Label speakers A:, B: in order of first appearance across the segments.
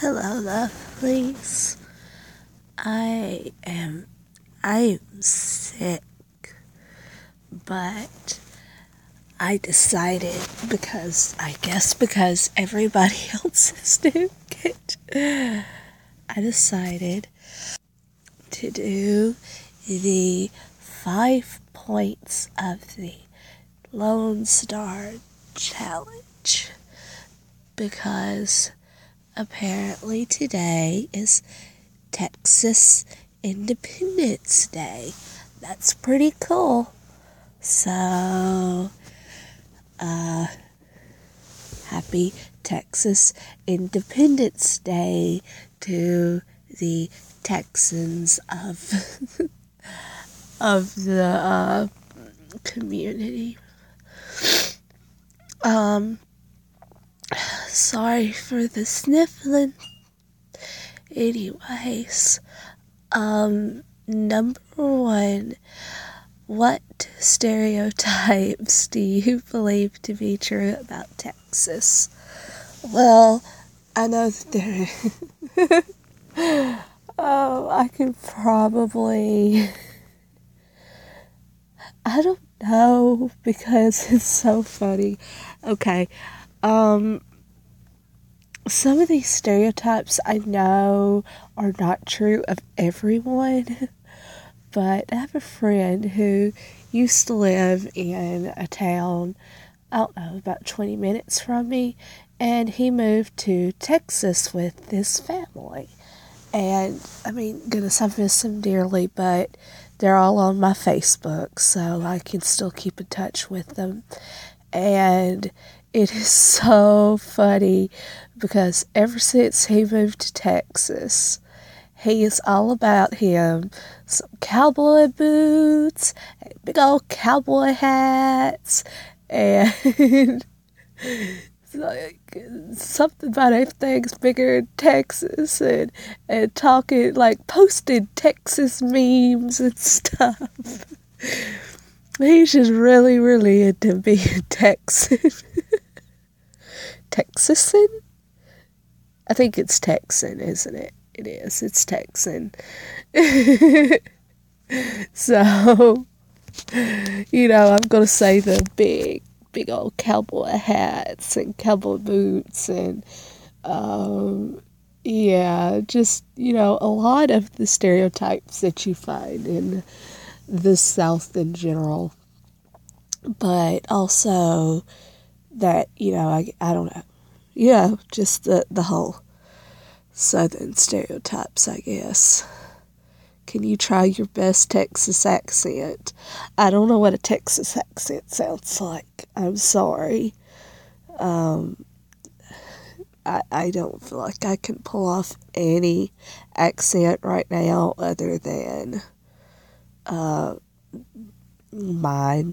A: Hello, lovelies. I am sick, but I decided because everybody else is doing it, I decided to do the 5 points of the Lone Star Challenge because apparently today is Texas Independence Day. That's pretty cool. So, happy Texas Independence Day to the Texans of the community. Sorry for the sniffling. Anyways, number one, what stereotypes do you believe to be true about Texas? Well, I know that I could probably, I don't know, because it's so funny. Okay, some of these stereotypes I know are not true of everyone, but I have a friend who used to live in a town, I don't know, about 20 minutes from me, and he moved to Texas with his family. And, I mean, goodness, I miss them dearly, but they're all on my Facebook, so I can still keep in touch with them. And it is so funny because ever since he moved to Texas, he is all about him some cowboy boots, big old cowboy hats, and like something about everything's bigger in Texas, and talking, like, posting Texas memes and stuff. He's just really, really into being Texan. Texan? I think it's Texan, isn't it? It is. It's Texan. So, I'm going to say the big old cowboy hats and cowboy boots and, just, a lot of the stereotypes that you find in the South in general. But also that, I don't know. Yeah, just the whole Southern stereotypes, I guess. Can you try your best Texas accent? I don't know what a Texas accent sounds like. I'm sorry. I don't feel like I can pull off any accent right now other than mine.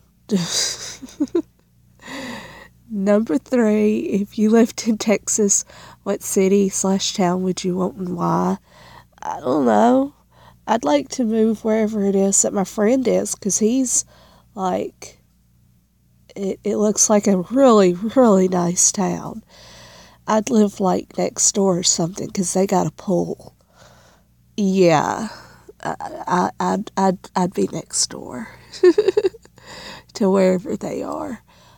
A: Number 3, if you lived in Texas, what city/town would you want and why? I don't know. I'd like to move wherever it is that my friend is, because he's, like, it looks like a really, really nice town. I'd live, like, next door or something, because they got a pool. Yeah, I'd be next door to wherever they are.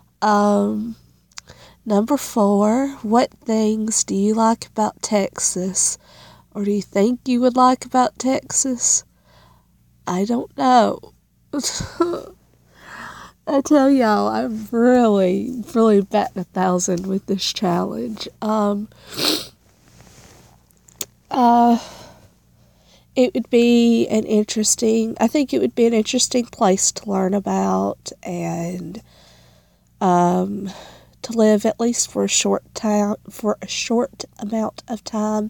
A: Number 4, what things do you like about Texas? Or do you think you would like about Texas? I don't know. I tell y'all, I'm really, really batting 1,000 with this challenge. It would be I think it would be an interesting place to learn about and, to live at least for a short amount of time.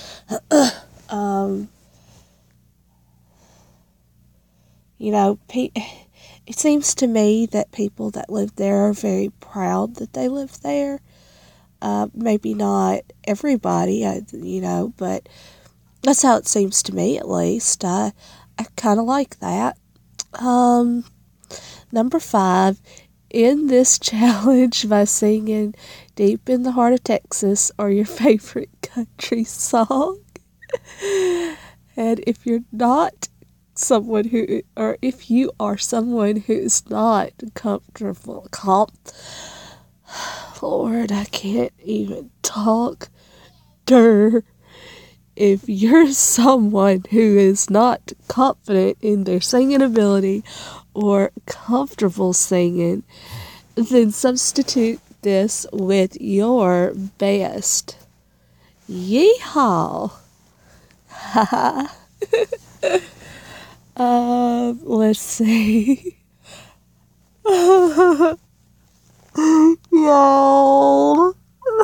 A: It seems to me that people that live there are very proud that they live there. Maybe not everybody, but that's how it seems to me, at least. I kind of like that. Number 5, end this challenge by singing Deep in the Heart of Texas or your favorite country song. And if you're not someone who, or if you are someone who's not comfortable, Lord, I can't even talk. If you're someone who is not confident in their singing ability or comfortable singing, then substitute this with your best. Yeehaw! Let's see. Y'all.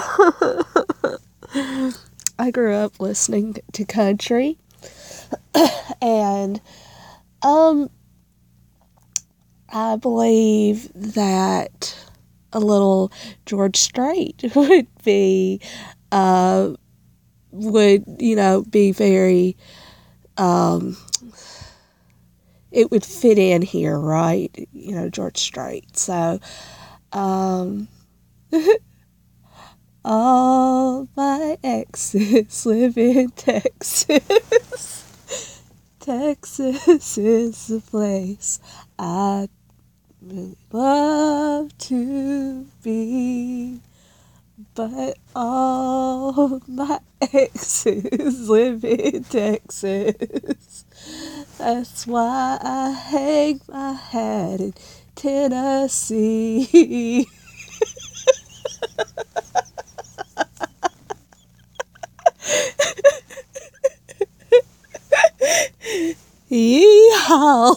A: I grew up listening to country, and I believe that a little George Strait would be be very it would fit in here, right? George Strait. So all my exes live in Texas. Texas is the place I'd really love to be. But all my exes live in Texas. That's why I hang my hat in Tennessee. Yeehaw!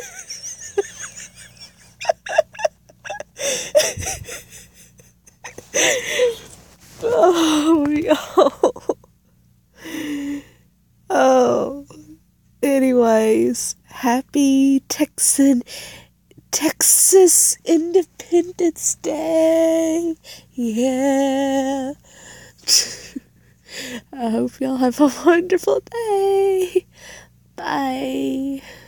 A: Oh, yo. Oh. Anyways, happy Texas Independence Day. Yeah. I hope y'all have a wonderful day. Bye.